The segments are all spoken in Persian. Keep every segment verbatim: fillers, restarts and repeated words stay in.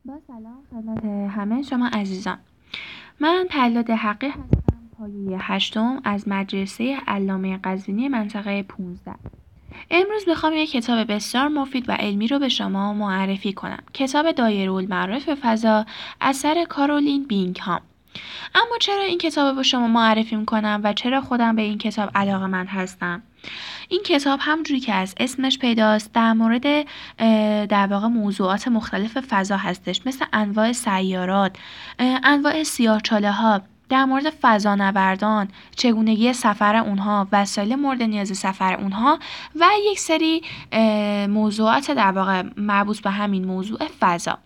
با سلام خدمت همه شما عزیزان. من پهلاد حقی هستم، پایه هشتم از مدرسه علامه قزوینی منطقه پانزده. امروز میخوام یک کتاب بسیار مفید و علمی رو به شما معرفی کنم. کتاب دایره‌المعارف فضا اثر کارولین بینگهام. اما چرا این کتاب رو به شما معرفی میکنم و چرا خودم به این کتاب علاقه‌مند هستم؟ این کتاب همونجوری که از اسمش پیداست در مورد در واقع موضوعات مختلف فضا هستش، مثل انواع سیارات، انواع سیاه‌چاله‌ها، در مورد فضانوردان، چگونگی سفر اونها، وسایل مورد نیاز سفر اونها و یک سری موضوعات در واقع مربوط به همین موضوع فضا.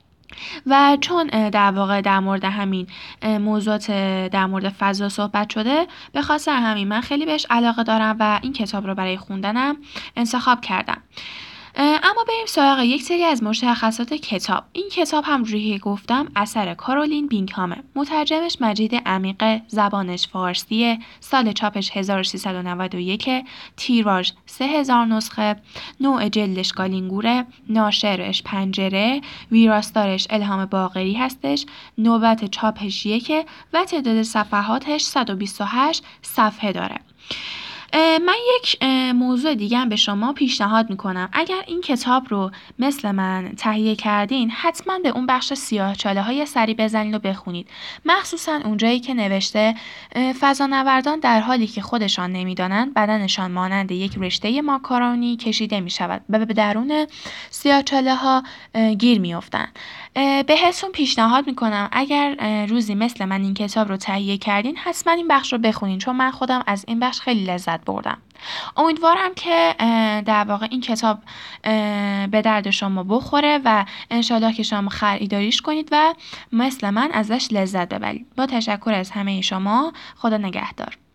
و چون در واقع در مورد همین موضوعات در مورد فضا صحبت شده، به خاطر همین من خیلی بهش علاقه دارم و این کتاب رو برای خوندنم انتخاب کردم. اما بریم سراغ یک سری از مشخصات کتاب. این کتاب همونجوری که گفتم اثر کارولین بینگهامه. مترجمش مجید عمیقه، زبانش فارسیه، سال چاپش هزار و سیصد و نود و یک، تیراژ سه هزار نسخه، نوع جلدش گالینگوره، ناشرش پنجره، ویراستارش الهام باقری هستش، نوبت چاپش یکه و تعداد صفحاتش صد و بیست و هشت صفحه داره. من یک موضوع دیگه هم به شما پیشنهاد میکنم. اگر این کتاب رو مثل من تهیه کردین، حتما به اون بخش سیاه‌چاله های سری بزنید و بخونید، مخصوصا اونجایی که نوشته فضانوردان در حالی که خودشان نمیدانند بدنشان مانند یک رشته ماکارونی کشیده میشود و به درون سیاه‌چاله ها گیر میافتند. بهتون پیشنهاد میکنم اگر روزی مثل من این کتاب رو تهیه کردین، حتما این بخش رو بخونین، چون من خودم از این بخش خیلی لذت بردم. امیدوارم که در واقع این کتاب به درد شما بخوره و انشالله که شما خریداریش کنید و مثل من ازش لذت ببرید. با تشکر از همه شما. خدا نگهدار.